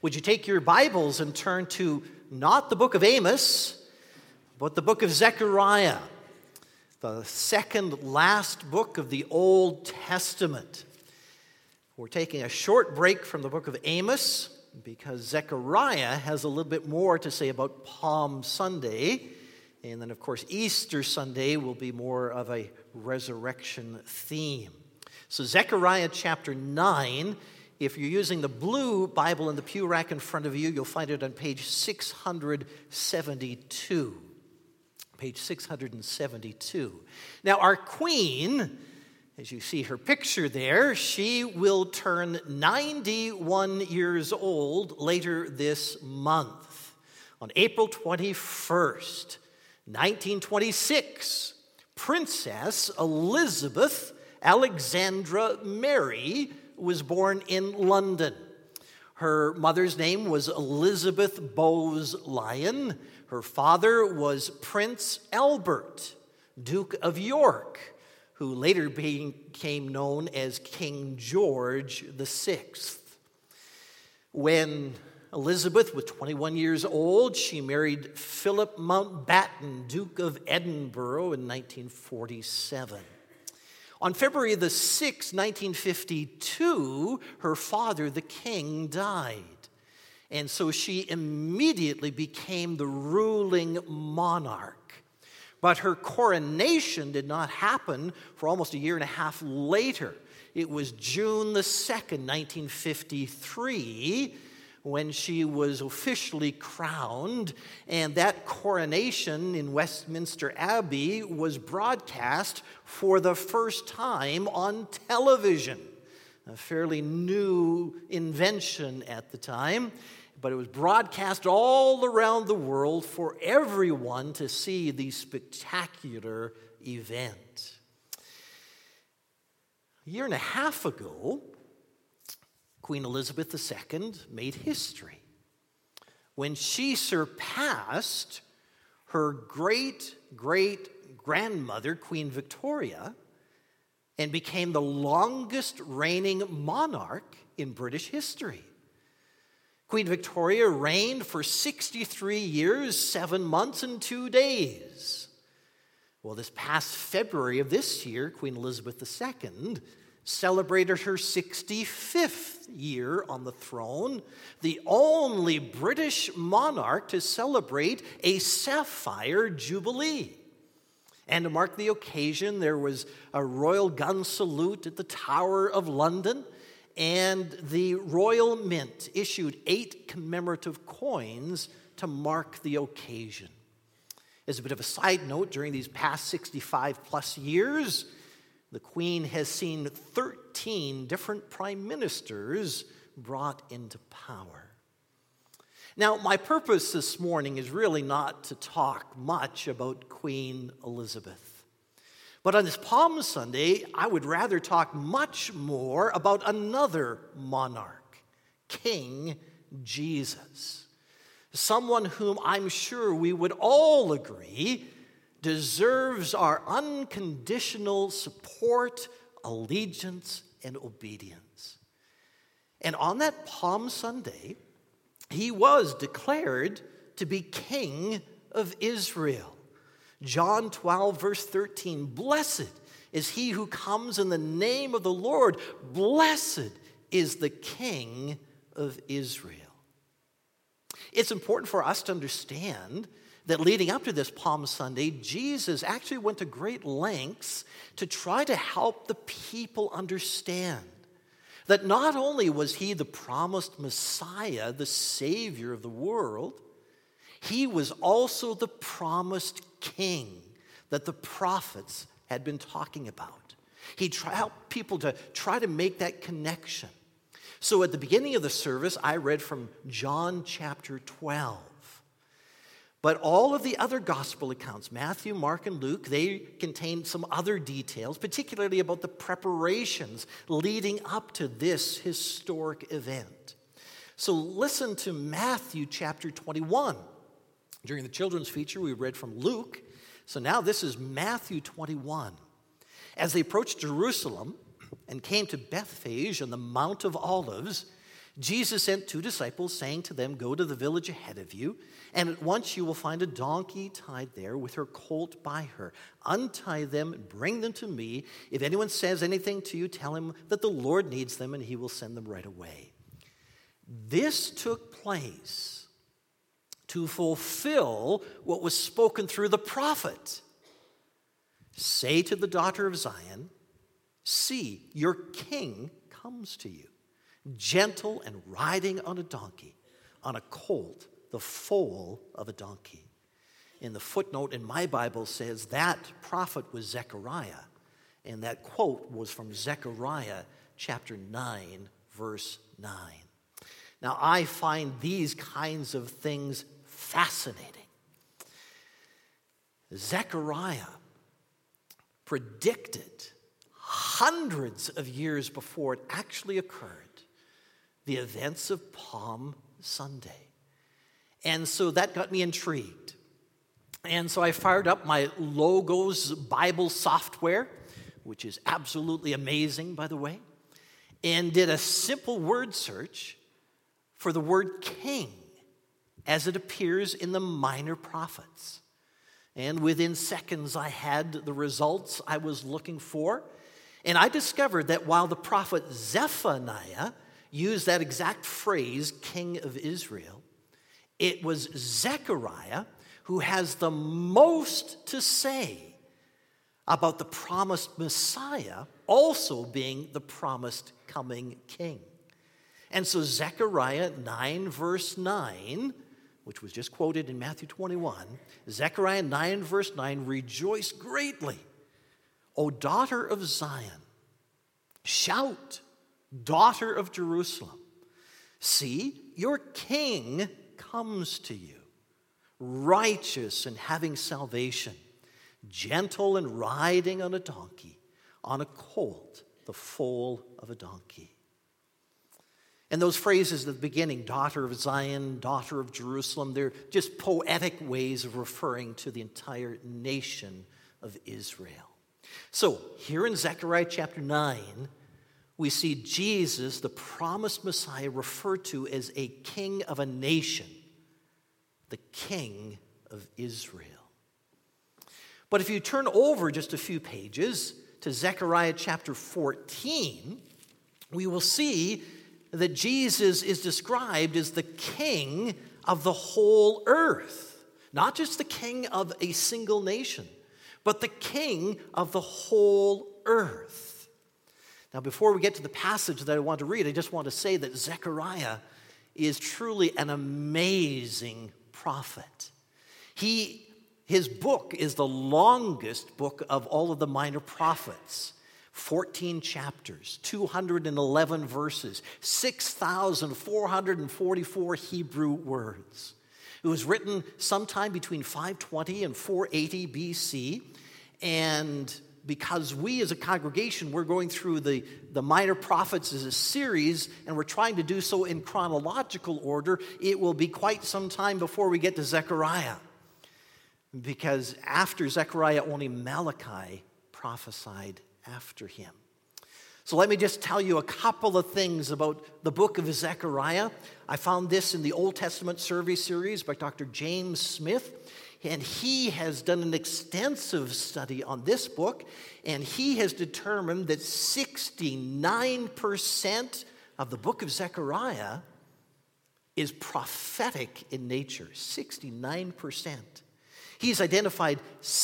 Would you take your Bibles and turn to not the book of Amos, but the book of Zechariah, the second last book of the Old Testament. We're taking a short break from the book of Amos because Zechariah has a little bit more to say about Palm Sunday. And then, of course, Easter Sunday will be more of a resurrection theme. So Zechariah chapter 9, if you're using the blue Bible in the pew rack in front of you, you'll find it on page 672. Page 672. Now, our queen, as you see her picture there, she will turn 91 years old later this month. On April 21st, 1926, Princess Elizabeth Alexandra Mary was born in London. Her mother's name was Elizabeth Bowes Lyon. Her father was Prince Albert, Duke of York, who later became known as King George VI. When Elizabeth was 21 years old, she married Philip Mountbatten, Duke of Edinburgh, in 1947. On February the 6th, 1952, her father, the king, died. And so she immediately became the ruling monarch. But her coronation did not happen for almost a year and a half later. It was June the 2nd, 1953, when she was officially crowned, and that coronation in Westminster Abbey was broadcast for the first time on television. A fairly new invention at the time, but it was broadcast all around the world for everyone to see the spectacular event. A year and a half ago, Queen Elizabeth II made history when she surpassed her great-great-grandmother, Queen Victoria, and became the longest reigning monarch in British history. Queen Victoria reigned for 63 years, 7 months, and 2 days. Well, this past February of this year, Queen Elizabeth II celebrated her 65th year on the throne, the only British monarch to celebrate a sapphire jubilee. And to mark the occasion, there was a royal gun salute at the Tower of London, and the Royal Mint issued 8 commemorative coins to mark the occasion. As a bit of a side note, during these past 65 plus years, the Queen has seen 13 different prime ministers brought into power. Now, my purpose this morning is really not to talk much about Queen Elizabeth. But on this Palm Sunday, I would rather talk much more about another monarch, King Jesus. Someone whom I'm sure we would all agree deserves our unconditional support, allegiance, and obedience. And on that Palm Sunday, he was declared to be King of Israel. John 12, verse 13, "Blessed is he who comes in the name of the Lord. Blessed is the King of Israel." It's important for us to understand that leading up to this Palm Sunday, Jesus actually went to great lengths to try to help the people understand that not only was he the promised Messiah, the Savior of the world, he was also the promised King that the prophets had been talking about. He helped people to try to make that connection. So at the beginning of the service, I read from John chapter 12. But all of the other gospel accounts, Matthew, Mark, and Luke, they contain some other details, particularly about the preparations leading up to this historic event. So listen to Matthew chapter 21. During the children's feature, we read from Luke. So now this is Matthew 21. As they approached Jerusalem and came to Bethphage on the Mount of Olives, Jesus sent 2 disciples, saying to them, "Go to the village ahead of you, and at once you will find a donkey tied there with her colt by her. Untie them and bring them to me. If anyone says anything to you, tell him that the Lord needs them, and he will send them right away." This took place to fulfill what was spoken through the prophet. "Say to the daughter of Zion, see, your king comes to you, gentle and riding on a donkey, on a colt, the foal of a donkey." In the footnote in my Bible says that prophet was Zechariah, and that quote was from Zechariah chapter 9, verse 9. Now, I find these kinds of things fascinating. Zechariah predicted hundreds of years before it actually occurred the events of Palm Sunday. And so that got me intrigued. And so I fired up my Logos Bible software, which is absolutely amazing, by the way, and did a simple word search for the word king as it appears in the minor prophets. And within seconds, I had the results I was looking for. And I discovered that while the prophet Zephaniah used that exact phrase, King of Israel, it was Zechariah who has the most to say about the promised Messiah also being the promised coming king. And so Zechariah 9, verse 9, which was just quoted in Matthew 21, Zechariah 9, verse 9, "Rejoice greatly, O daughter of Zion. Shout, daughter of Jerusalem. See, your king comes to you, righteous and having salvation, gentle and riding on a donkey, on a colt, the foal of a donkey." And those phrases at the beginning, daughter of Zion, daughter of Jerusalem, they're just poetic ways of referring to the entire nation of Israel. So here in Zechariah chapter 9, we see Jesus, the promised Messiah, referred to as a king of a nation, the King of Israel. But if you turn over just a few pages to Zechariah chapter 14, we will see that Jesus is described as the king of the whole earth. Not just the king of a single nation, but the king of the whole earth. Now, before we get to the passage that I want to read, I just want to say that Zechariah is truly an amazing prophet. His book is the longest book of all of the minor prophets. 14 chapters, 211 verses, 6,444 Hebrew words. It was written sometime between 520 and 480 BC, and because we as a congregation, we're going through the minor prophets as a series, and we're trying to do so in chronological order, it will be quite some time before we get to Zechariah. Because after Zechariah, only Malachi prophesied after him. So let me just tell you a couple of things about the book of Zechariah. I found this in the Old Testament Survey series by Dr. James Smith, and he has done an extensive study on this book, and he has determined that 69% of the book of Zechariah is prophetic in nature. 69%. He's identified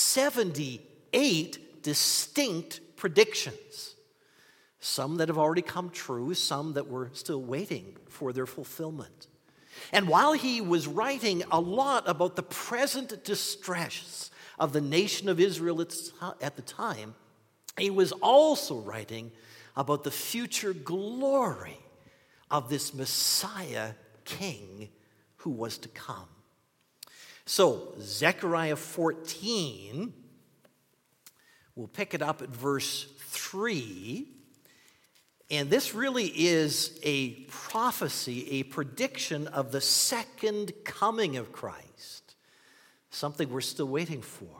78 distinct predictions, some that have already come true, some that we're still waiting for their fulfillment. And while he was writing a lot about the present distress of the nation of Israel at the time, he was also writing about the future glory of this Messiah king who was to come. So, Zechariah 14, we'll pick it up at verse 3. And this really is a prophecy, a prediction of the second coming of Christ, something we're still waiting for.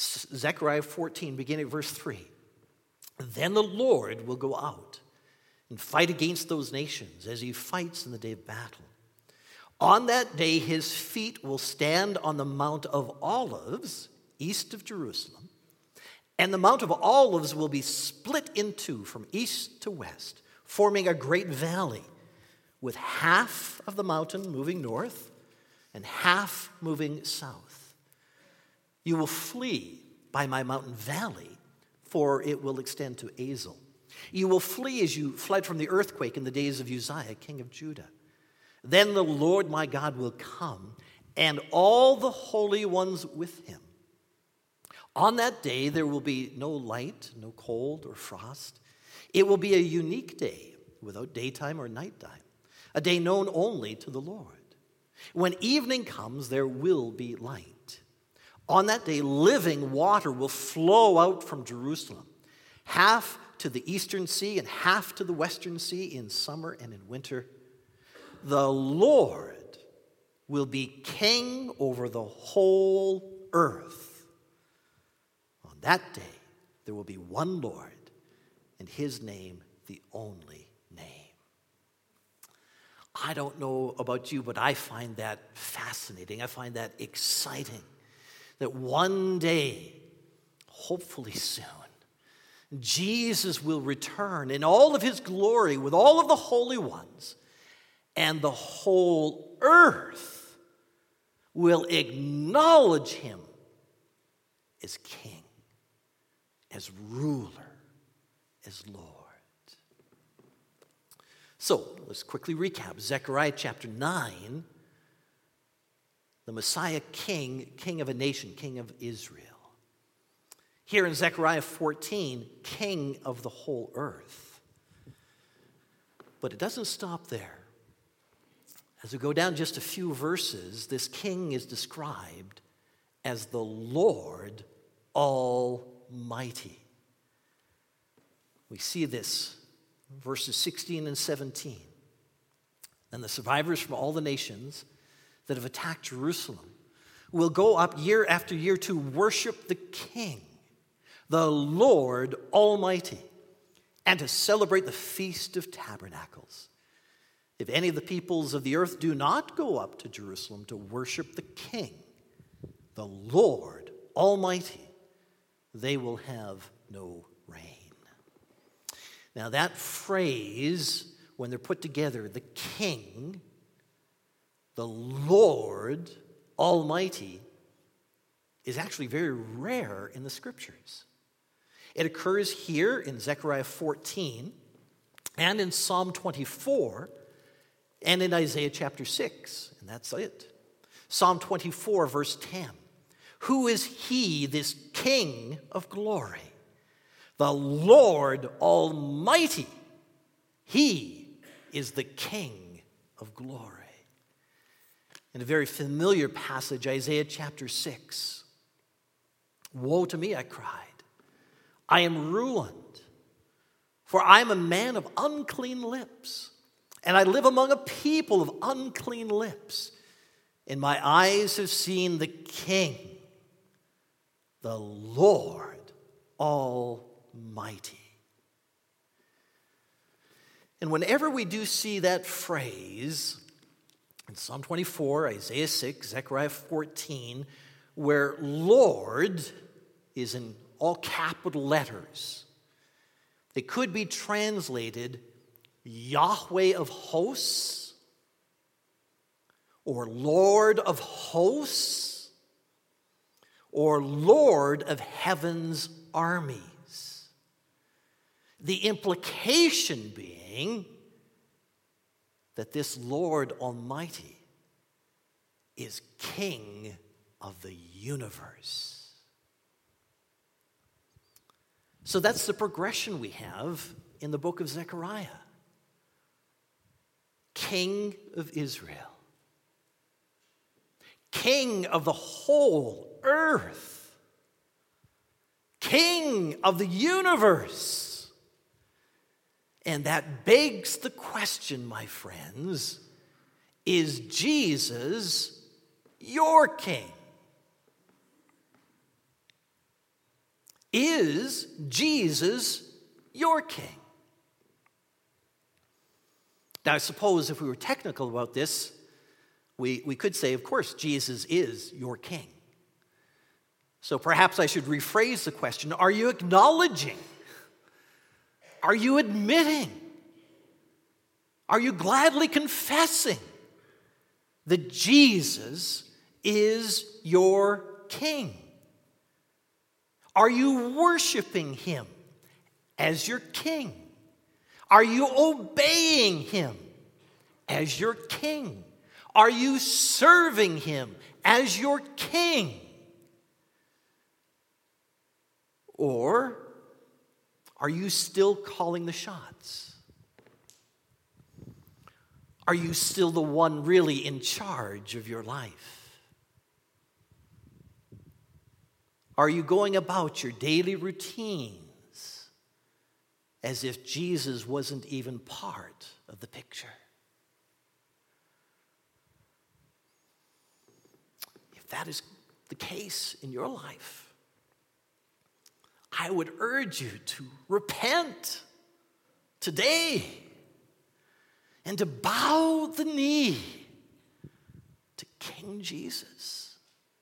Zechariah 14, beginning at verse 3. "Then the Lord will go out and fight against those nations as he fights in the day of battle. On that day, his feet will stand on the Mount of Olives, east of Jerusalem, and the Mount of Olives will be split in two from east to west, forming a great valley, with half of the mountain moving north and half moving south. You will flee by my mountain valley, for it will extend to Azel. You will flee as you fled from the earthquake in the days of Uzziah, king of Judah. Then the Lord my God will come, and all the holy ones with him. On that day there will be no light, no cold or frost. It will be a unique day, without daytime or nighttime, a day known only to the Lord. When evening comes, there will be light. On that day, living water will flow out from Jerusalem, half to the eastern sea and half to the western sea in summer and in winter. The Lord will be king over the whole earth. On that day, there will be one Lord, and his name the only name. I don't know about you, but I find that fascinating. I find that exciting. That one day, hopefully soon, Jesus will return in all of his glory with all of the holy ones, and the whole earth will acknowledge him as king, as ruler, as Lord. So, let's quickly recap. Zechariah chapter 9, the Messiah king, king of a nation, king of Israel. Here in Zechariah 14, king of the whole earth. But it doesn't stop there. As we go down just a few verses, this king is described as the Lord Almighty. We see this in verses 16 and 17. And the survivors from all the nations that have attacked Jerusalem will go up year after year to worship the King, the Lord Almighty, and to celebrate the Feast of Tabernacles. If any of the peoples of the earth do not go up to Jerusalem to worship the King, the Lord Almighty, they will have no rain. Now that phrase, when they're put together, the King, the Lord Almighty, is actually very rare in the Scriptures. It occurs here in Zechariah 14 and in Psalm 24 and in Isaiah chapter 6, and that's it. Psalm 24, verse 10. Who is he, this King of glory? The Lord Almighty. He is the King of glory. In a very familiar passage, Isaiah chapter 6. Woe to me, I cried. I am ruined, for I am a man of unclean lips, and I live among a people of unclean lips. And my eyes have seen the King, the Lord Almighty. And whenever we do see that phrase in Psalm 24, Isaiah 6, Zechariah 14, where Lord is in all capital letters, it could be translated Yahweh of hosts, or Lord of hosts, or Lord of heaven's armies. The implication being that this Lord Almighty is King of the universe. So that's the progression we have in the book of Zechariah. King of Israel. King of the whole earth. King of the universe. And that begs the question, my friends, is Jesus your King? Is Jesus your King? Now, I suppose if we were technical about this, we could say, of course, Jesus is your king. So perhaps I should rephrase the question. Are you acknowledging? Are you admitting? Are you gladly confessing that Jesus is your king? Are you worshiping him as your king? Are you obeying him as your king? Are you serving him as your king? Or are you still calling the shots? Are you still the one really in charge of your life? Are you going about your daily routines as if Jesus wasn't even part of the picture? If that is the case in your life, I would urge you to repent today and to bow the knee to King Jesus.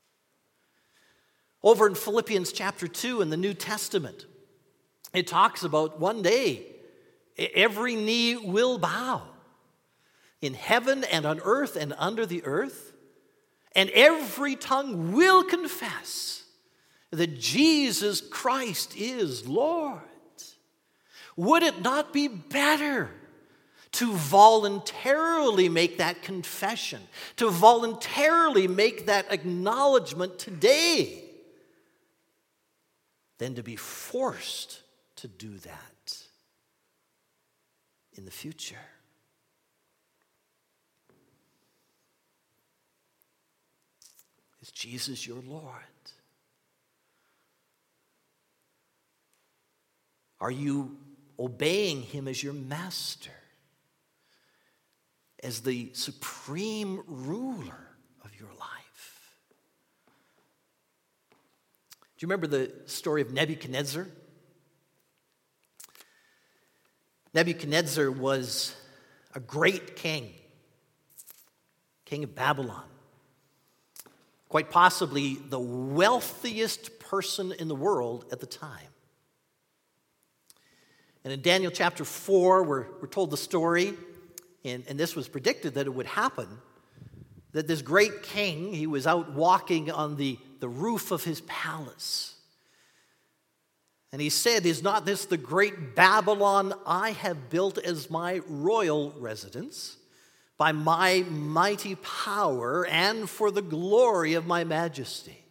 Over in Philippians chapter 2 in the New Testament, it talks about one day every knee will bow in heaven and on earth and under the earth, and every tongue will confess that Jesus Christ is Lord. Would it not be better to voluntarily make that confession, to voluntarily make that acknowledgement today, than to be forced to do that in the future? Is Jesus your Lord? Are you obeying him as your master, as the supreme ruler of your life? Do you remember the story of Nebuchadnezzar? Nebuchadnezzar was a great king of Babylon. Quite possibly the wealthiest person in the world at the time. And in Daniel chapter 4, we're told the story, and this was predicted that it would happen, that this great king, he was out walking on the roof of his palace. And he said, "Is not this the great Babylon I have built as my royal residence, by my mighty power and for the glory of my majesty?"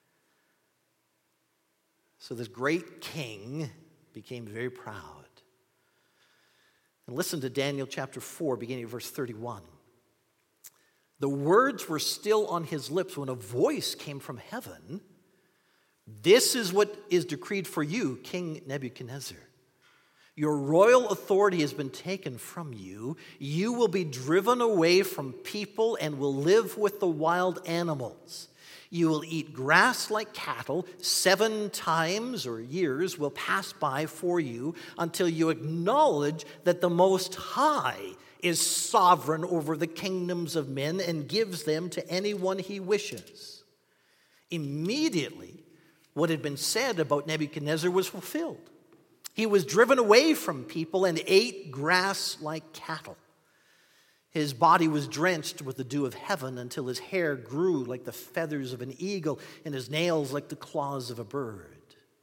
So this great king became very proud. And listen to Daniel chapter 4, beginning of verse 31. The words were still on his lips when a voice came from heaven. "This is what is decreed for you, King Nebuchadnezzar. Your royal authority has been taken from you. You will be driven away from people and will live with the wild animals. You will eat grass like cattle. 7 times or years will pass by for you until you acknowledge that the Most High is sovereign over the kingdoms of men and gives them to anyone he wishes." Immediately, what had been said about Nebuchadnezzar was fulfilled. He was driven away from people and ate grass like cattle. His body was drenched with the dew of heaven until his hair grew like the feathers of an eagle and his nails like the claws of a bird.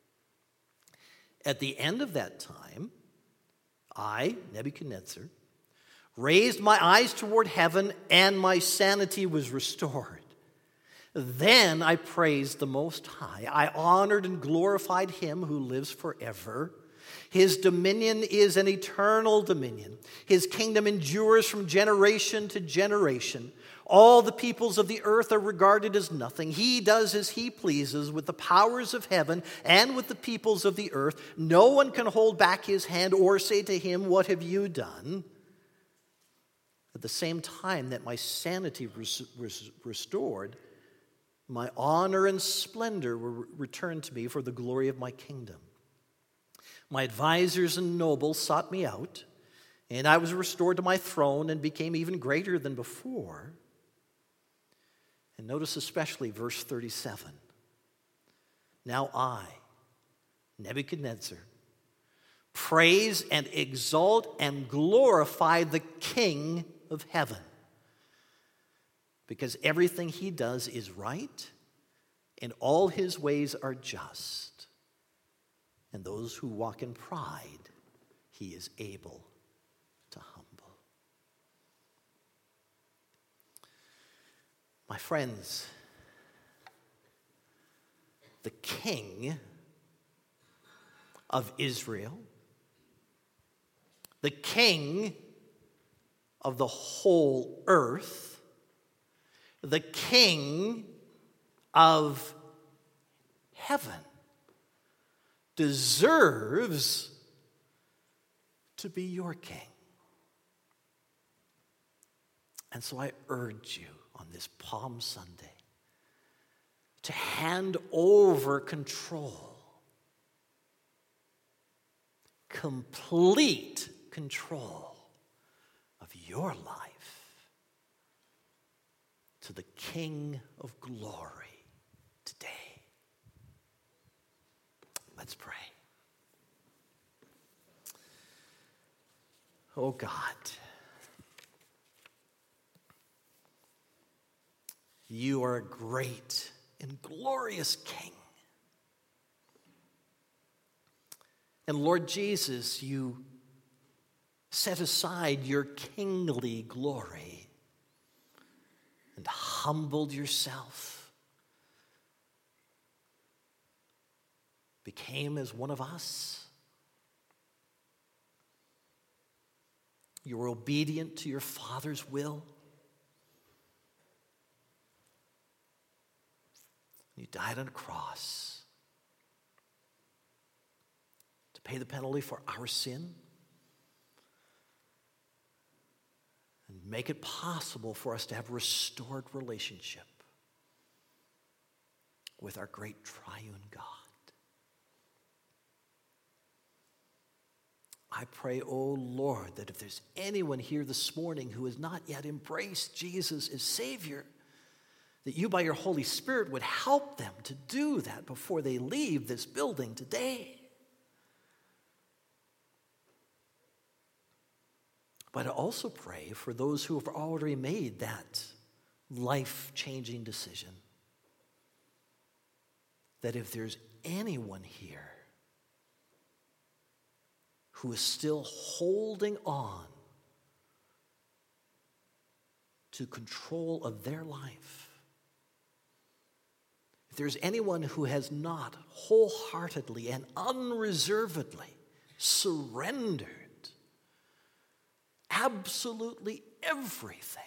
At the end of that time, I, Nebuchadnezzar, raised my eyes toward heaven and my sanity was restored. Then I praised the Most High. I honored and glorified him who lives forever. His dominion is an eternal dominion. His kingdom endures from generation to generation. All the peoples of the earth are regarded as nothing. He does as he pleases with the powers of heaven and with the peoples of the earth. No one can hold back his hand or say to him, "What have you done?" At the same time that my sanity was restored, my honor and splendor were returned to me for the glory of my kingdom. My advisors and nobles sought me out, And I was restored to my throne and became even greater than before. And notice especially verse 37. Now I, Nebuchadnezzar, praise and exalt and glorify the King of heaven, because everything he does is right and all his ways are just. And those who walk in pride, he is able to humble. My friends, the King of Israel, the King of the whole earth, the King of heaven, deserves to be your king. And so I urge you on this Palm Sunday to hand over control, complete control of your life to the King of glory today. Let's pray. Oh God, you are a great and glorious King. And Lord Jesus, you set aside your kingly glory and humbled yourself, became as one of us. You were obedient to your Father's will. You died on a cross to pay the penalty for our sin and make it possible for us to have restored relationship with our great triune God. I pray, oh Lord, that if there's anyone here this morning who has not yet embraced Jesus as Savior, that you by your Holy Spirit would help them to do that before they leave this building today. But I also pray for those who have already made that life-changing decision, that if there's anyone here who is still holding on to control of their life, if there's anyone who has not wholeheartedly and unreservedly surrendered absolutely everything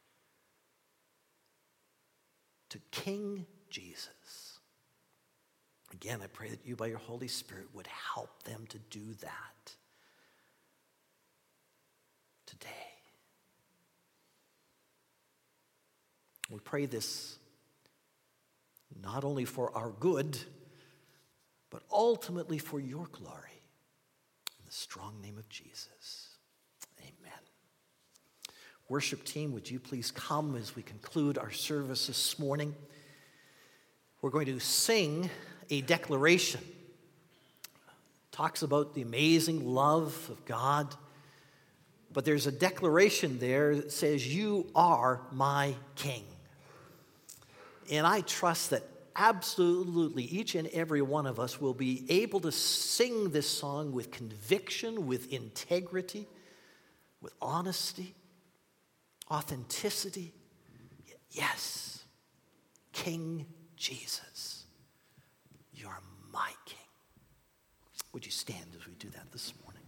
to King Jesus, again, I pray that you by your Holy Spirit would help them to do that today. We pray this not only for our good, but ultimately for your glory. In the strong name of Jesus, amen. Worship team, would you please come as we conclude our service this morning? We're going to sing a declaration. It talks about the amazing love of God, but there's a declaration there that says, "You are my King." And I trust that absolutely each and every one of us will be able to sing this song with conviction, with integrity, with honesty, authenticity. Yes, King Jesus, you're my King. Would you stand as we do that this morning?